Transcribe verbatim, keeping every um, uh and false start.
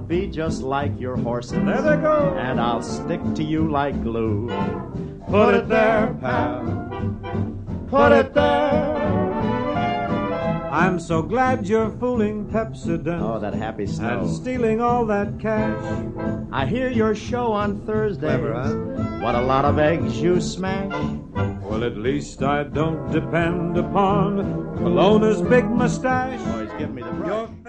be just like your horses. There they go. And I'll stick to you like glue. Put it there, pal. Put it there. I'm so glad you're fooling Pepsodent. Oh, that happy snow. And stealing all that cash. I hear your show on Thursdays. Clever, huh? What a lot of eggs you smash. Well, at least I don't depend upon Cologne's big mustache. Oh, he's giving me the brush. You're